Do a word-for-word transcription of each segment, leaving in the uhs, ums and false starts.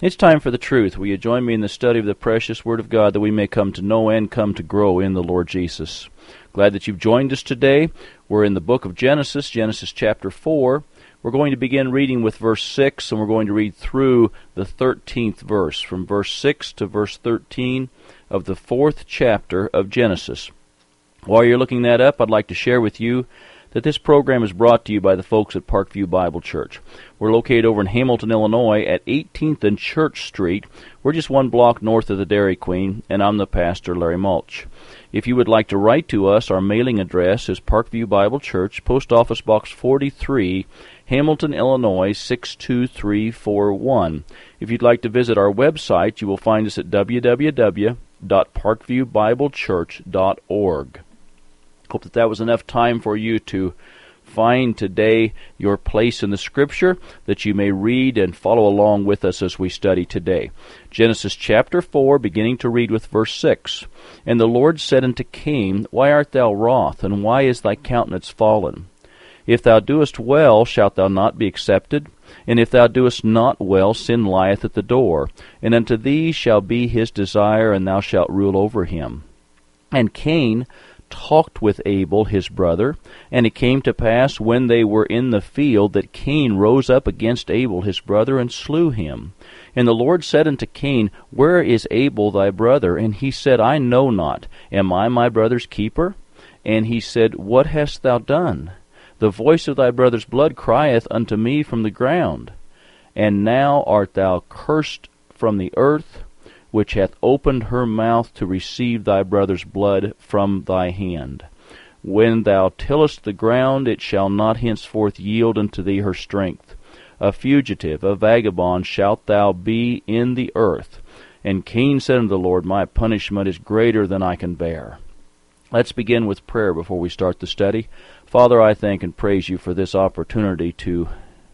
It's time for the truth. Will you join me in the study of the precious Word of God that we may come to know and come to grow in the Lord Jesus? Glad that you've joined us today. We're in the book of Genesis, Genesis chapter four. We're going to begin reading with verse six, and we're going to read through the thirteenth verse, from verse six to verse thirteen of the fourth chapter of Genesis. While you're looking that up, I'd like to share with you that this program is brought to you by the folks at Parkview Bible Church. We're located over in Hamilton, Illinois at eighteenth and Church Street. We're just one block north of the Dairy Queen, and I'm the pastor, Larry Mulch. If you would like to write to us, our mailing address is Parkview Bible Church, Post Office Box forty-three, Hamilton, Illinois, six two three four one. If you'd like to visit our website, you will find us at w w w dot parkview bible church dot org. Hope that that was enough time for you to find today your place in the Scripture, that you may read and follow along with us as we study today. Genesis chapter four, beginning to read with verse six. And the Lord said unto Cain, Why art thou wroth, and why is thy countenance fallen? If thou doest well, shalt thou not be accepted? And if thou doest not well, sin lieth at the door, and unto thee shall be his desire, and thou shalt rule over him. And Cain talked with Abel his brother, and it came to pass when they were in the field that Cain rose up against Abel his brother and slew him. And the Lord said unto Cain, Where is Abel thy brother? And he said, I know not. Am I my brother's keeper? And he said, What hast thou done? The voice of thy brother's blood crieth unto me from the ground. And now art thou cursed from the earth, which hath opened her mouth to receive thy brother's blood from thy hand. When thou tillest the ground, it shall not henceforth yield unto thee her strength. A fugitive, a vagabond shalt thou be in the earth. And Cain said unto the Lord, My punishment is greater than I can bear. Let's begin with prayer before we start the study. Father, I thank and praise you for this opportunity to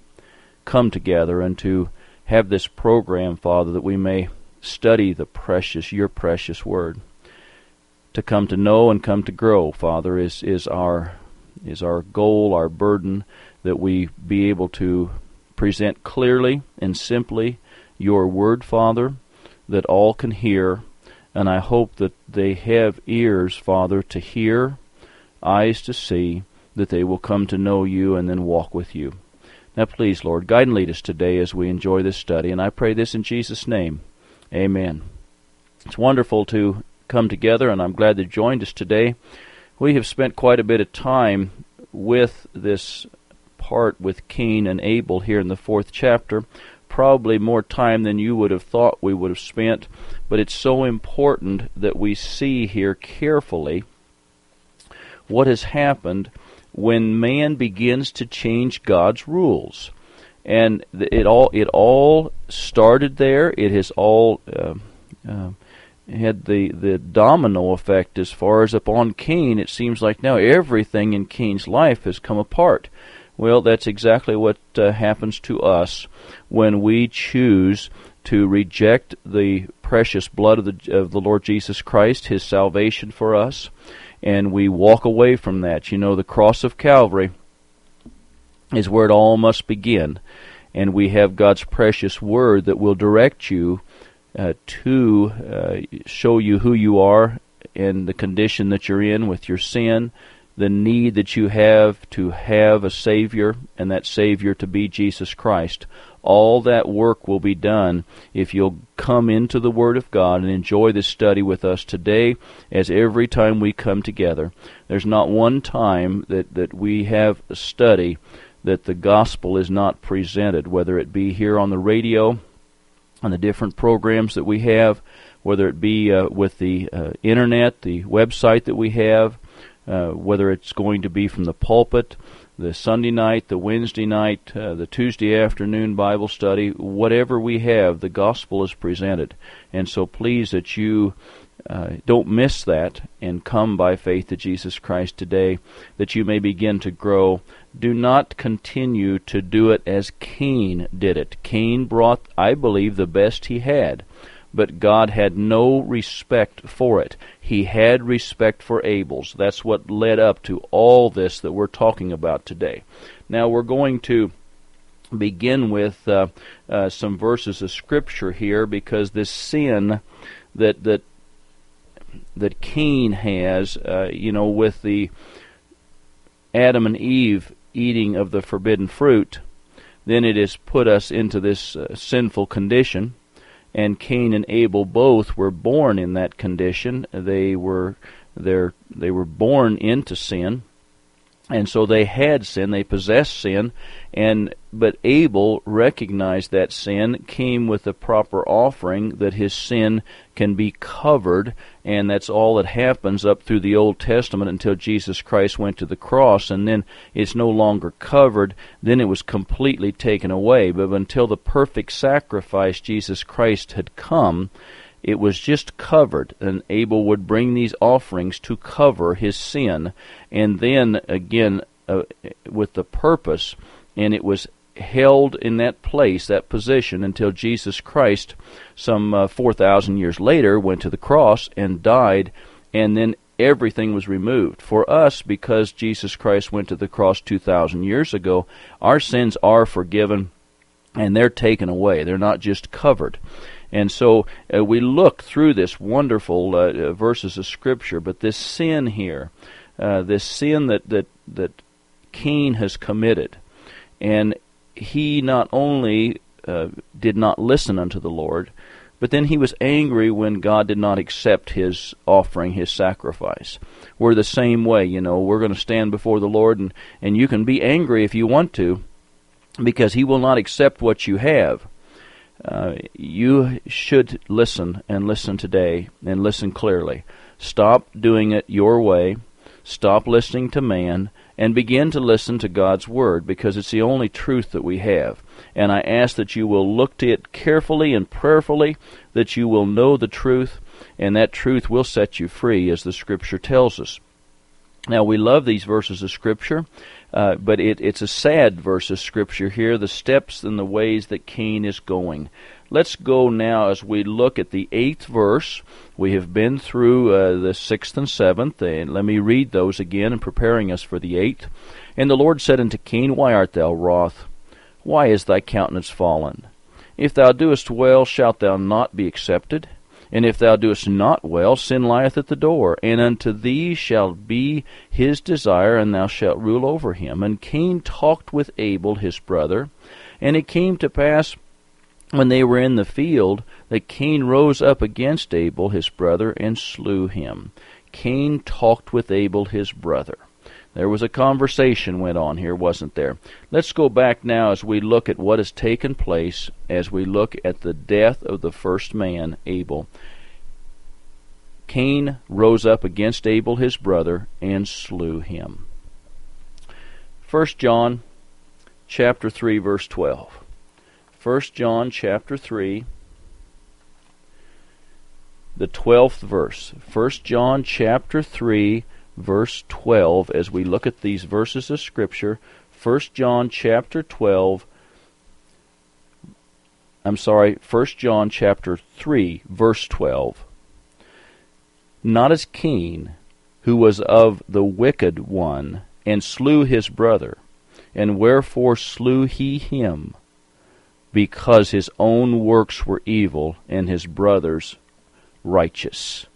come together and to have this program, Father, that we may study the precious, your precious word. To come to know and come to grow, Father, is, is our is our goal, our burden, that we be able to present clearly and simply your word, Father, that all can hear. And I hope that they have ears, Father, to hear, eyes to see, that they will come to know you and then walk with you. Now please, Lord, guide and lead us today as we enjoy this study. And I pray this in Jesus' name. Amen. It's wonderful to come together, and I'm glad that you joined us today. We have spent quite a bit of time with this part with Cain and Abel here in the fourth chapter, probably more time than you would have thought we would have spent, but it's so important that we see here carefully what has happened when man begins to change God's rules. And it all it all started there. It has all uh, uh, had the, the domino effect as far as upon Cain. It seems like now everything in Cain's life has come apart. Well, that's exactly what uh, happens to us when we choose to reject the precious blood of the, of the Lord Jesus Christ, His salvation for us, and we walk away from that. You know, the cross of Calvary is where it all must begin. And we have God's precious word that will direct you uh, to uh, show you who you are and the condition that you're in with your sin, the need that you have to have a Savior, and that Savior to be Jesus Christ. All that work will be done if you'll come into the Word of God and enjoy this study with us today, as every time we come together. There's not one time that, that we have a study that the gospel is not presented, whether it be here on the radio, on the different programs that we have, whether it be uh, with the uh, internet, the website that we have, uh, whether it's going to be from the pulpit, the Sunday night, the Wednesday night, uh, the Tuesday afternoon Bible study, whatever we have, the gospel is presented. And so please that you uh, don't miss that and come by faith to Jesus Christ today, that you may begin to grow. Do not continue to do it as Cain did it. Cain brought, I believe, the best he had, but God had no respect for it. He had respect for Abel's. That's what led up to all this that we're talking about today. Now we're going to begin with uh, uh, some verses of Scripture here, because this sin that that that Cain has, uh, you know, with the Adam and Eve eating of the forbidden fruit, then it has put us into this uh, sinful condition. And Cain and Abel both were born in that condition. They were they they were born into sin, and so they had sin. They possessed sin, and but Abel recognized that sin, came with a proper offering that his sin can be covered, and that's all that happens up through the Old Testament until Jesus Christ went to the cross, and then it's no longer covered. Then it was completely taken away. But until the perfect sacrifice, Jesus Christ, had come, it was just covered, and Abel would bring these offerings to cover his sin, and then again uh, with the purpose, and it was held in that place, that position, until Jesus Christ, some uh, four thousand years later, went to the cross and died, and then everything was removed. For us, because Jesus Christ went to the cross two thousand years ago, our sins are forgiven, and they're taken away. They're not just covered. And so uh, we look through this wonderful uh, verses of Scripture, but this sin here, uh, this sin that, that, that Cain has committed, and he not only uh, did not listen unto the Lord, but then he was angry when God did not accept his offering, his sacrifice. We're the same way, you know. We're going to stand before the Lord, and, and you can be angry if you want to, because he will not accept what you have. Uh, you should listen, and listen today, and listen clearly. Stop doing it your way. Stop listening to man, and begin to listen to God's Word, because it's the only truth that we have. And I ask that you will look to it carefully and prayerfully, that you will know the truth, and that truth will set you free, as the Scripture tells us. Now, we love these verses of Scripture, uh, but it, it's a sad verse of Scripture here, the steps and the ways that Cain is going. Let's go now as we look at the eighth verse. We have been through uh, the sixth and seventh, and let me read those again in preparing us for the eighth. And the Lord said unto Cain, Why art thou wroth? Why is thy countenance fallen? If thou doest well, shalt thou not be accepted? And if thou doest not well, sin lieth at the door, and unto thee shall be his desire, and thou shalt rule over him. And Cain talked with Abel his brother, and it came to pass, when they were in the field, that Cain rose up against Abel his brother, and slew him. Cain talked with Abel his brother. There was a conversation went on here, wasn't there? Let's go back now as we look at what has taken place, as we look at the death of the first man, Abel. Cain rose up against Abel his brother and slew him. First John chapter three, verse twelve. First John chapter three, the twelfth verse. First John chapter three, verse twelve, as we look at these verses of Scripture. First John chapter twelve, I'm sorry, First John chapter three, verse twelve. Not as Cain, who was of the wicked one, and slew his brother. And wherefore slew he him? Because his own works were evil, and his brother's righteous.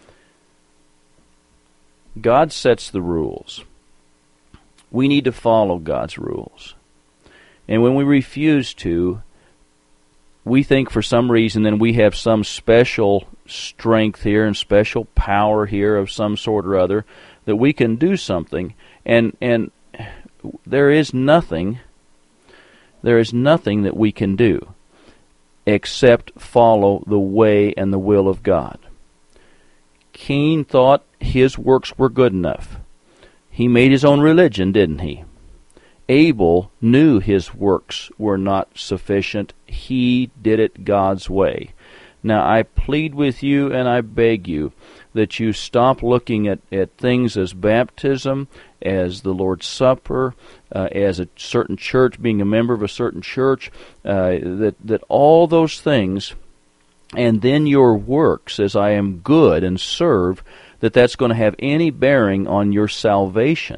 God sets the rules. We need to follow God's rules. And when we refuse to, we think for some reason then we have some special strength here and special power here of some sort or other that we can do something. And and there is nothing, there is nothing that we can do except follow the way and the will of God. Cain thought his works were good enough. He made his own religion, didn't he? Abel knew his works were not sufficient. He did it God's way. Now, I plead with you and I beg you that you stop looking at, at things as baptism, as the Lord's Supper, uh, as a certain church, being a member of a certain church, uh, that, that all those things, and then your works, as I am good and serve, that that's going to have any bearing on your salvation.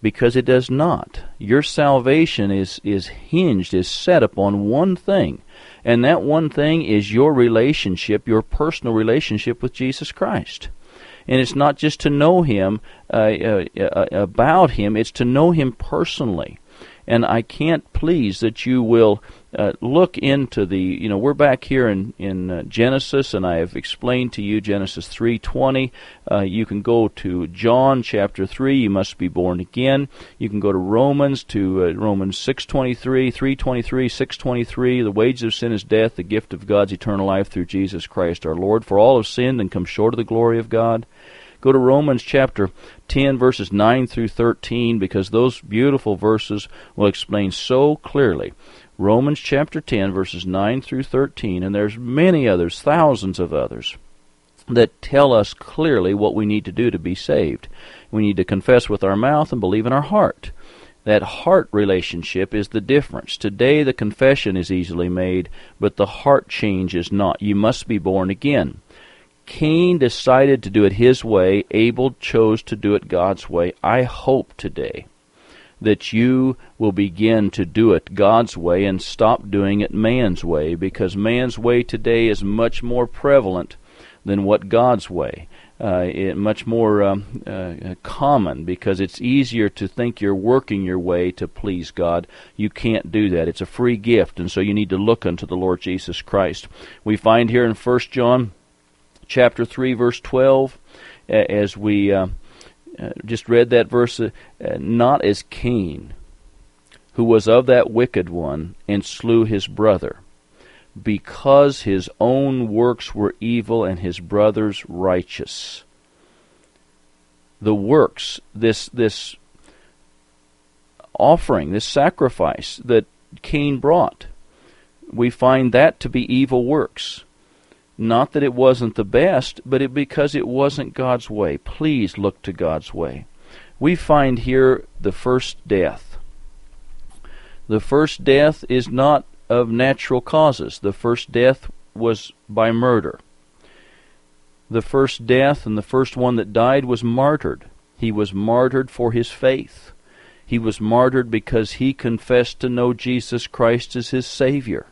because it does not. Your salvation is, is hinged, is set upon one thing, and that one thing is your relationship, your personal relationship with Jesus Christ. And it's not just to know Him, uh, uh, uh, about Him, it's to know Him personally. And I can't please that you will uh, look into the, you know, we're back here in, in uh, Genesis, and I have explained to you Genesis three twenty. Uh, you can go to John chapter three, you must be born again. You can go to Romans, to uh, Romans six twenty-three, three twenty-three, six twenty-three. The wages of sin is death, the gift of God's eternal life through Jesus Christ our Lord. For all have sinned and come short of the glory of God. Go to Romans chapter ten, verses nine through thirteen, because those beautiful verses will explain so clearly. Romans chapter ten, verses nine through thirteen, and there's many others, thousands of others, that tell us clearly what we need to do to be saved. We need to confess with our mouth and believe in our heart. That heart relationship is the difference. Today the confession is easily made, but the heart change is not. You must be born again. Cain decided to do it his way. Abel chose to do it God's way. I hope today that you will begin to do it God's way and stop doing it man's way, because man's way today is much more prevalent than what God's way. Uh, it, much more um, uh, common, because it's easier to think you're working your way to please God. You can't do that. It's a free gift, and so you need to look unto the Lord Jesus Christ. We find here in First John chapter three, verse twelve, as we uh, uh, just read that verse, uh, not as Cain, who was of that wicked one, and slew his brother, because his own works were evil and his brother's righteous. The works, this this offering, this sacrifice that Cain brought, we find that to be evil works. Not that it wasn't the best, but it because it wasn't God's way. Please look to God's way. We find here the first death. The first death is not of natural causes. The first death was by murder. The first death, and the first one that died, was martyred. He was martyred for his faith. He was martyred because he confessed to know Jesus Christ as his Savior.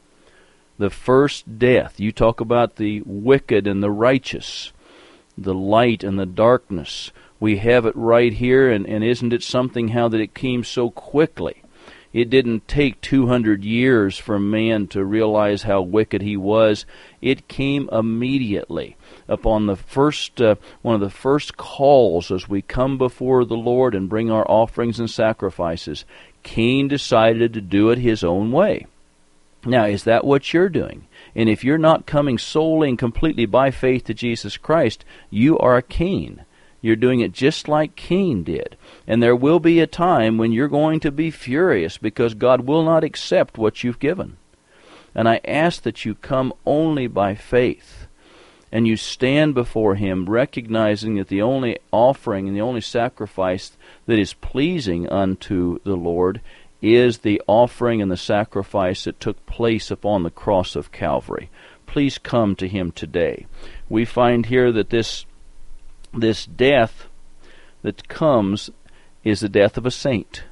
The first death, you talk about the wicked and the righteous, the light and the darkness. We have it right here, and, and isn't it something how that it came so quickly? It didn't take two hundred years for man to realize how wicked he was. It came immediately upon the first, uh, one of the first calls as we come before the Lord and bring our offerings and sacrifices. Cain decided to do it his own way. Now, is that what you're doing? And if you're not coming solely and completely by faith to Jesus Christ, you are a Cain. You're doing it just like Cain did. And there will be a time when you're going to be furious because God will not accept what you've given. And I ask that you come only by faith, and you stand before Him recognizing that the only offering and the only sacrifice that is pleasing unto the Lord is the offering and the sacrifice that took place upon the cross of Calvary. Please come to Him today. We find here that this this death that comes is the death of a saint.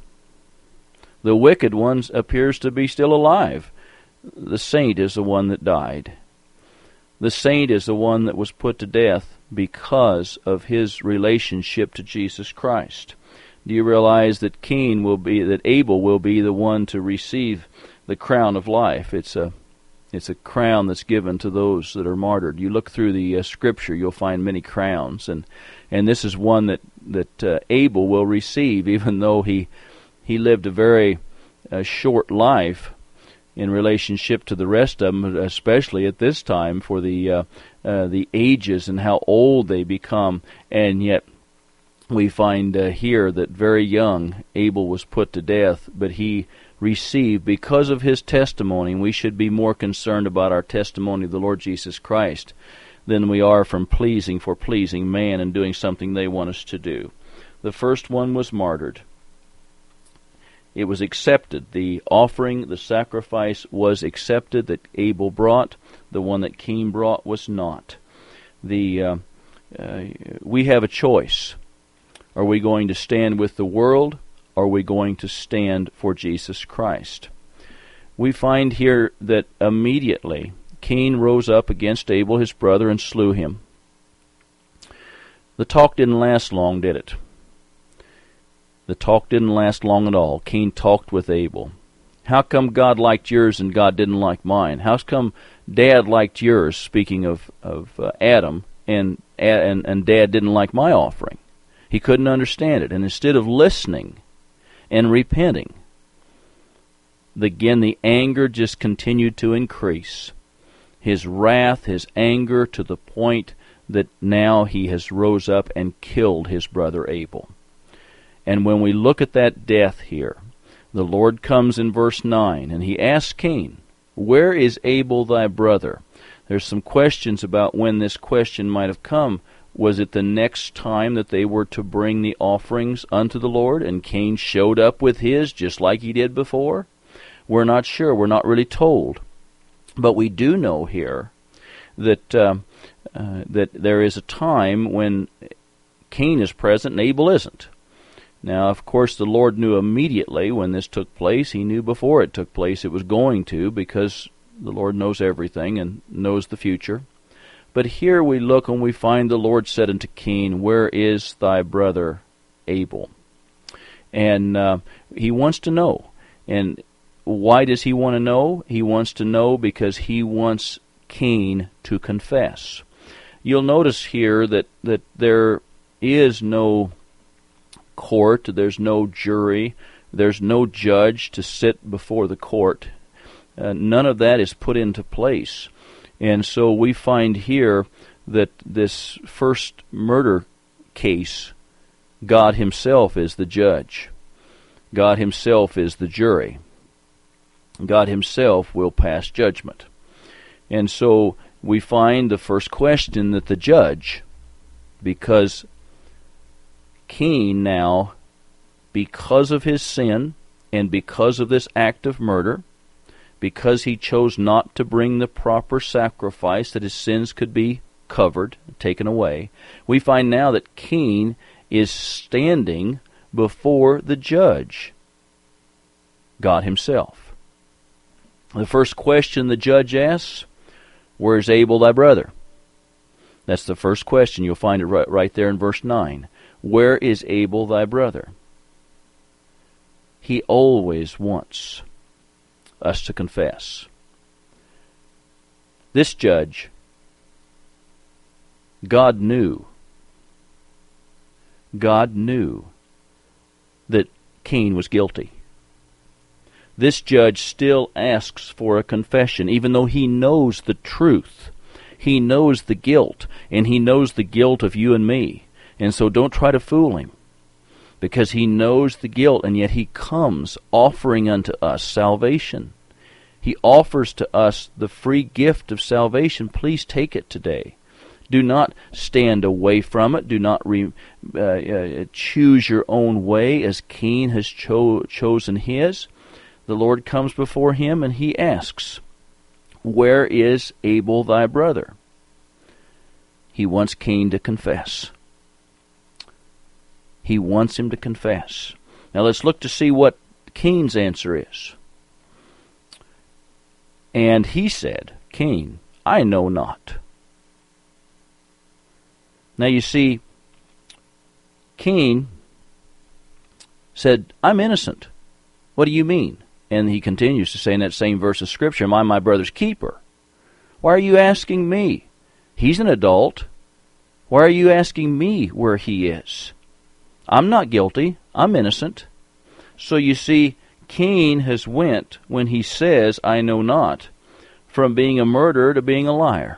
The wicked one appears to be still alive. The saint is the one that died. The saint is the one that was put to death because of his relationship to Jesus Christ. Do you realize that Cain will be, that Abel will be the one to receive the crown of life? It's a, it's a crown that's given to those that are martyred. You look through the uh, Scripture, you'll find many crowns, and and this is one that that uh, Abel will receive, even though he he lived a very uh, short life in relationship to the rest of them, especially at this time for the uh, uh, the ages and how old they become, and yet we find uh, here that very young Abel was put to death, but he received, because of his testimony, and we should be more concerned about our testimony of the Lord Jesus Christ than we are from pleasing for pleasing man and doing something they want us to do. The first one was martyred. It was accepted. The offering, the sacrifice was accepted that Abel brought. The one that Cain brought was not. The uh, uh, we have a choice. Are we going to stand with the world? Or are we going to stand for Jesus Christ? We find here that immediately Cain rose up against Abel, his brother, and slew him. The talk didn't last long, did it? The talk didn't last long at all. Cain talked with Abel. How come God liked yours and God didn't like mine? How come Dad liked yours, speaking of, of uh, Adam, and, and, and Dad didn't like my offering? He couldn't understand it. And instead of listening and repenting, again, the anger just continued to increase. His wrath, his anger, to the point that now he has rose up and killed his brother Abel. And when we look at that death here, the Lord comes in verse nine, and he asks Cain, "Where is Abel thy brother?" There's some questions about when this question might have come. Was it the next time that they were to bring the offerings unto the Lord, and Cain showed up with his just like he did before? We're not sure. We're not really told. But we do know here that uh, uh, that there is a time when Cain is present and Abel isn't. Now, of course, the Lord knew immediately when this took place. He knew before it took place it was going to, because the Lord knows everything and knows the future. But here we look and we find the Lord said unto Cain, "Where is thy brother Abel?" And uh, he wants to know. And why does he want to know? He wants to know because he wants Cain to confess. You'll notice here that, that there is no court, there's no jury, there's no judge to sit before the court. Uh, none of that is put into place. And so we find here that this first murder case, God himself is the judge. God himself is the jury. God himself will pass judgment. And so we find the first question that the judge, because Cain now, because of his sin and because of this act of murder, because he chose not to bring the proper sacrifice that his sins could be covered, taken away, we find now that Cain is standing before the judge, God himself. The first question the judge asks, "Where's Abel thy brother?" That's the first question. You'll find it right, right there in verse nine. Where is Abel thy brother? He always wants us to confess. This judge, God knew, God knew that Cain was guilty. This judge still asks for a confession, even though he knows the truth. He knows the guilt, and he knows the guilt of you and me. And so don't try to fool him, because he knows the guilt, and yet he comes offering unto us salvation. He offers to us the free gift of salvation. Please take it today. Do not stand away from it. Do not re, uh, uh, choose your own way as Cain has cho- chosen his. The Lord comes before him and he asks, "Where is Abel thy brother?" He wants Cain to confess. He wants him to confess. Now let's look to see what Cain's answer is. And he said, Cain, I know not. Now you see, Cain said, I'm innocent. What do you mean? And he continues to say in that same verse of Scripture, am I my brother's keeper? Why are you asking me? He's an adult. Why are you asking me where he is? I'm not guilty. I'm innocent. So you see, Cain has went, when he says, I know not, from being a murderer to being a liar.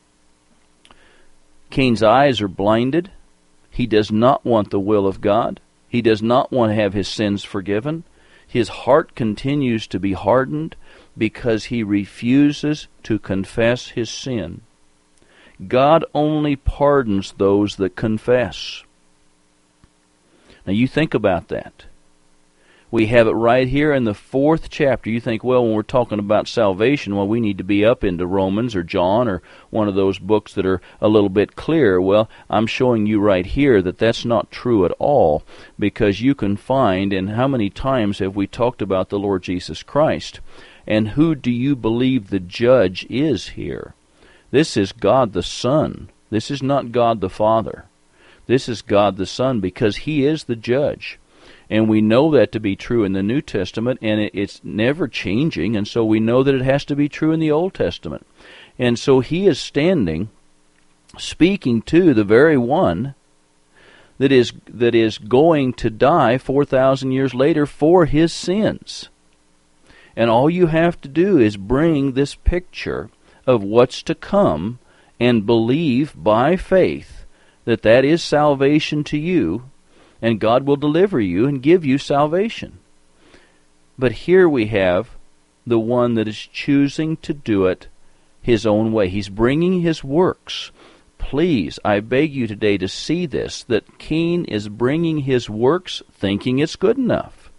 Cain's eyes are blinded. He does not want the will of God. He does not want to have his sins forgiven. His heart continues to be hardened because he refuses to confess his sin. God only pardons those that confess. Now you think about that. We have it right here in the fourth chapter. You think, well, when we're talking about salvation, well, we need to be up into Romans or John or one of those books that are a little bit clearer. Well, I'm showing you right here that that's not true at all, because you can find, and how many times have we talked about the Lord Jesus Christ? And who do you believe the judge is here? This is God the Son. This is not God the Father. This is God the Son, because He is the judge. And we know that to be true in the New Testament, and it's never changing, and so we know that it has to be true in the Old Testament. And so He is standing, speaking to the very one that is that is going to die four thousand years later for his sins. And all you have to do is bring this picture of what's to come and believe by faith that that is salvation to you, and God will deliver you and give you salvation. But here we have the one that is choosing to do it his own way. He's bringing his works. Please, I beg you today to see this, that Cain is bringing his works thinking it's good enough.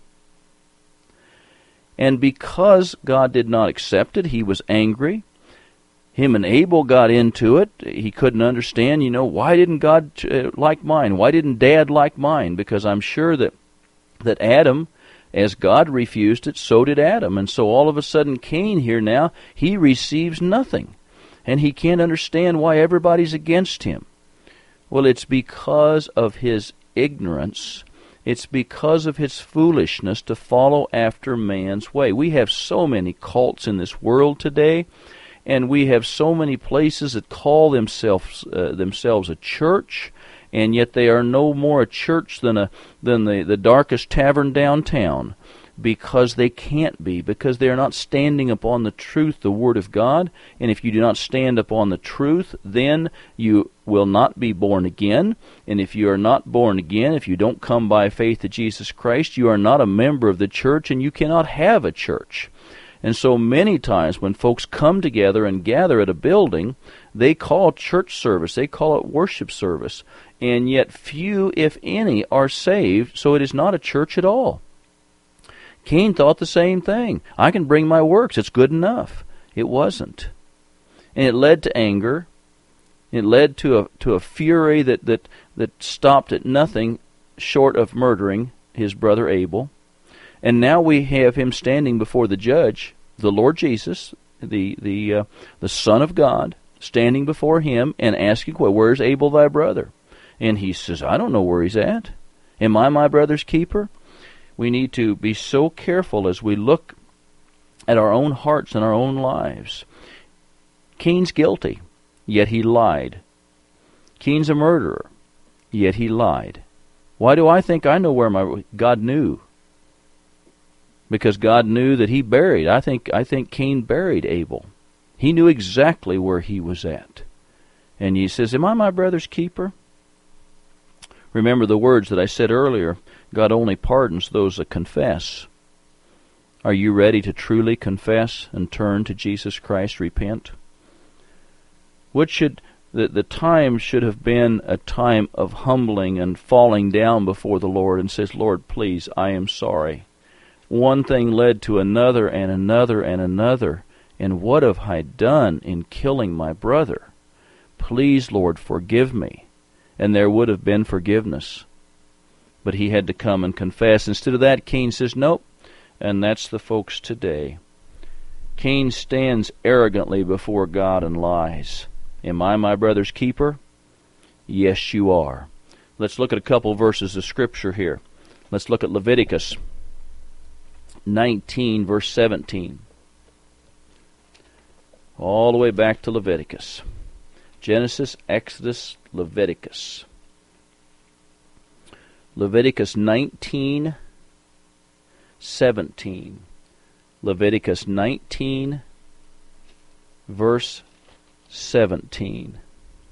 And because God did not accept it, he was angry. Him and Abel got into it. He couldn't understand, you know, why didn't God uh, like mine? Why didn't Dad like mine? Because I'm sure that, that Adam, as God refused it, so did Adam. And so all of a sudden Cain here now, he receives nothing. And he can't understand why everybody's against him. Well, it's because of his ignorance. It's because of his foolishness to follow after man's way. We have so many cults in this world today, and we have so many places that call themselves uh, themselves a church, and yet they are no more a church than a than the, the darkest tavern downtown, because they can't be, because they are not standing upon the truth, the Word of God. And if you do not stand upon the truth, then you will not be born again. And if you are not born again, if you don't come by faith to Jesus Christ, you are not a member of the church, and you cannot have a church. And so many times when folks come together and gather at a building, they call church service, they call it worship service, and yet few, if any, are saved, so it is not a church at all. Cain thought the same thing. I can bring my works, it's good enough. It wasn't. And it led to anger. It led to a to a fury that, that, that stopped at nothing short of murdering his brother Abel. And now we have him standing before the judge, the Lord Jesus, the the uh, the Son of God, standing before him and asking, well, where's Abel thy brother? And he says, I don't know where he's at. Am I my brother's keeper? We need to be so careful as we look at our own hearts and our own lives. Cain's guilty, yet he lied. Cain's a murderer, yet he lied. Why do I think I know where my... God knew. Because God knew that he buried. I think I think Cain buried Abel. He knew exactly where he was at. And he says, am I my brother's keeper? Remember the words that I said earlier. God only pardons those that confess. Are you ready to truly confess and turn to Jesus Christ, repent? What should the, the time should have been a time of humbling and falling down before the Lord and says, Lord, please, I am sorry. One thing led to another and another and another. And what have I done in killing my brother? Please, Lord, forgive me. And there would have been forgiveness. But he had to come and confess. Instead of that, Cain says, nope. And that's the folks today. Cain stands arrogantly before God and lies. Am I my brother's keeper? Yes, you are. Let's look at a couple verses of Scripture here. Let's look at Leviticus nineteen, verse seventeen. All the way back to Leviticus. Genesis, Exodus, Leviticus. Leviticus nineteen, seventeen. Leviticus nineteen, verse seventeen.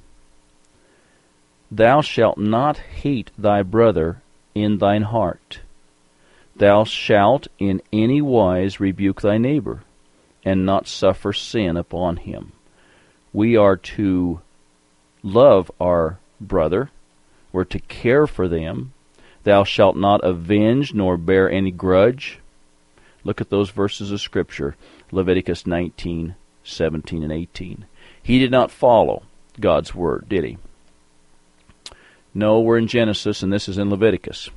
Thou shalt not hate thy brother in thine heart. Thou shalt in any wise rebuke thy neighbor, and not suffer sin upon him. We are to love our brother. We're to care for them. Thou shalt not avenge nor bear any grudge. Look at those verses of Scripture, Leviticus nineteen, seventeen, and eighteen. He did not follow God's word, did he? No, we're in Genesis, and this is in Leviticus.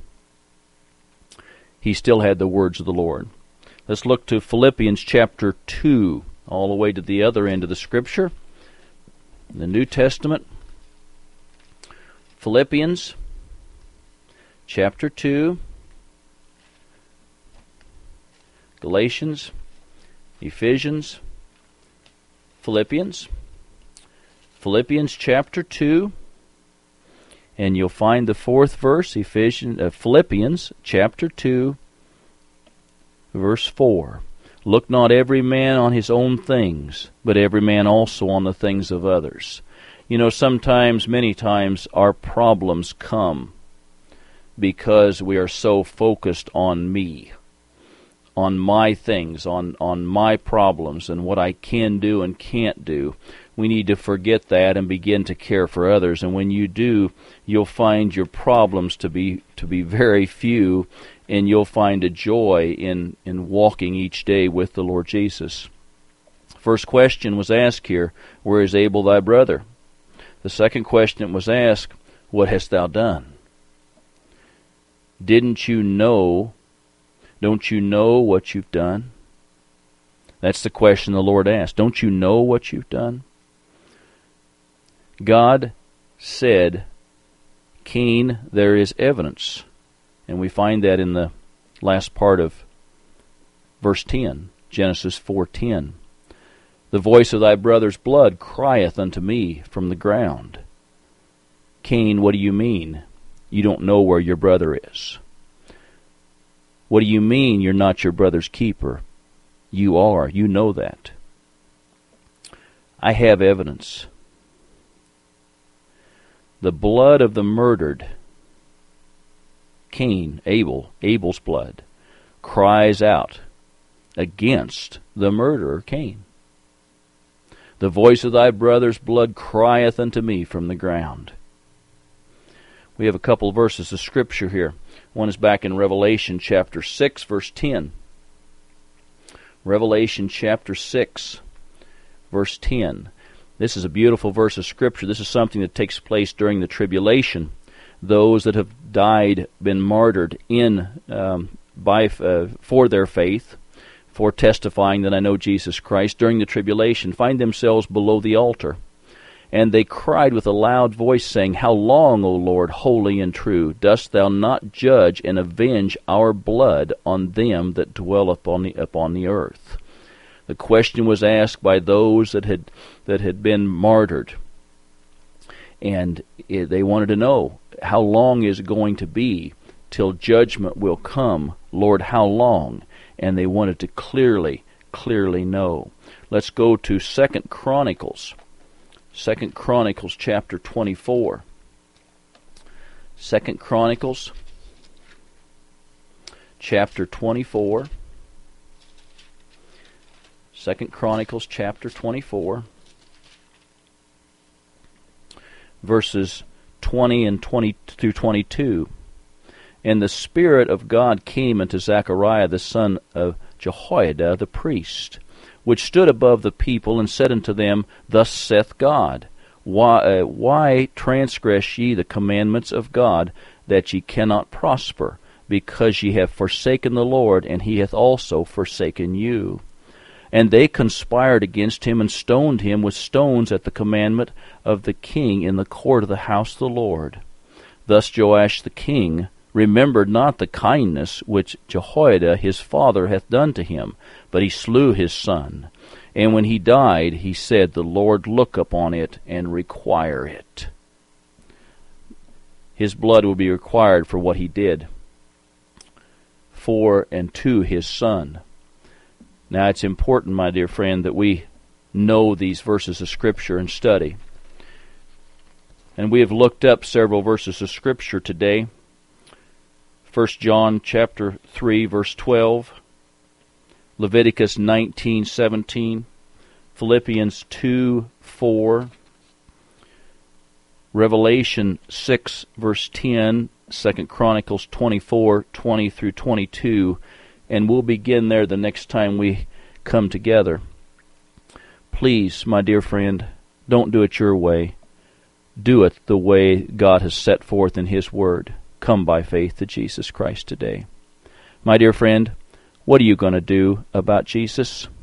He still had the words of the Lord. Let's look to Philippians chapter two, all the way to the other end of the Scripture, the New Testament. Philippians chapter two, Galatians, Ephesians, Philippians, Philippians chapter two, and you'll find the fourth verse, Ephesians, uh, Philippians chapter two, verse four. Look not every man on his own things, but every man also on the things of others. You know, sometimes, many times, our problems come because we are so focused on me, on my things, on, on my problems, and what I can do and can't do. We need to forget that and begin to care for others. And when you do, you'll find your problems to be to be very few, and you'll find a joy in, in walking each day with the Lord Jesus. First question was asked here, where is Abel thy brother? The second question was asked, what hast thou done? Didn't you know, don't you know what you've done? That's the question the Lord asked. Don't you know what you've done? God said, Cain, there is evidence. And we find that in the last part of verse ten, Genesis four ten. The voice of thy brother's blood crieth unto me from the ground. Cain, what do you mean? You don't know where your brother is. What do you mean you're not your brother's keeper? You are. You know that. I have evidence. The blood of the murdered, Cain, Abel, Abel's blood, cries out against the murderer, Cain. The voice of thy brother's blood crieth unto me from the ground. We have a couple of verses of Scripture here. One is back in Revelation chapter six, verse ten. Revelation chapter six, verse ten. This is a beautiful verse of Scripture. This is something that takes place during the tribulation. Those that have died, been martyred in um, by uh, for their faith, for testifying that I know Jesus Christ, during the tribulation, find themselves below the altar. And they cried with a loud voice, saying, How long, O Lord, holy and true, dost thou not judge and avenge our blood on them that dwell upon the, upon the earth? The question was asked by those that had that had been martyred. And it, they wanted to know, how long is it going to be till judgment will come? Lord, how long? And they wanted to clearly, clearly know. Let's go to Second Chronicles. Second Chronicles chapter twenty-four. Second Chronicles chapter twenty-four. Second Chronicles chapter twenty-four. Verses twenty and twenty through twenty-two. And the Spirit of God came unto Zechariah the son of Jehoiada the priest, which stood above the people, and said unto them, Thus saith God, Why, uh, why transgress ye the commandments of God, that ye cannot prosper? Because ye have forsaken the Lord, and he hath also forsaken you. And they conspired against him, and stoned him with stones at the commandment of the king in the court of the house of the Lord. Thus Joash the king remembered not the kindness which Jehoiada his father hath done to him, but he slew his son. And when he died, he said, The Lord look upon it and require it. His blood will be required for what he did for and to his son. Now it's important, my dear friend, that we know these verses of Scripture and study. And we have looked up several verses of Scripture today. First John chapter three, verse twelve, Leviticus nineteen, seventeen, Philippians two, four, Revelation six, verse ten, Second Chronicles twenty-four, twenty through twenty-two, and we'll begin there the next time we come together. Please, my dear friend, don't do it your way. Do it the way God has set forth in His Word. Come by faith to Jesus Christ today. My dear friend, what are you going to do about Jesus?